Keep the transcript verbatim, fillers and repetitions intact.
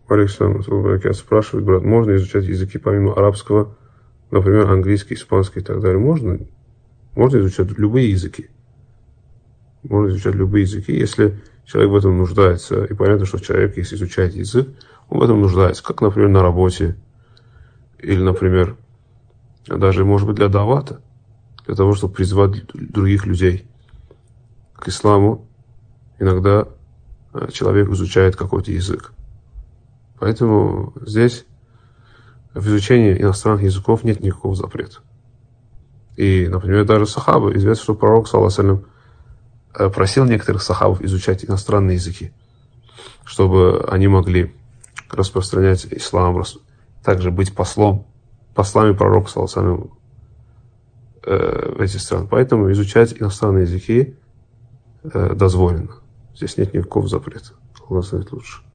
Александр спрашивает, брат, можно изучать языки помимо арабского, например, английский, испанский и так далее? Можно. Можно изучать любые языки. Можно изучать любые языки, если человек в этом нуждается. И понятно, что человек, если изучает язык, он в этом нуждается. Как, например, на работе. Или, например, даже, может быть, для давата. Для того, чтобы призвать других людей к исламу. Иногда человек изучает какой-то язык. Поэтому здесь в изучении иностранных языков нет никакого запрета. И, например, даже сахабы. Известно, что пророк, саллаллаху алейхи ва саллям, просил некоторых сахабов изучать иностранные языки, чтобы они могли распространять ислам, также быть послом, послами пророка, саллаллаху алейхи ва саллям, в эти страны. Поэтому изучать иностранные языки дозволено. Здесь нет никакого запрета. Аллах знает лучше.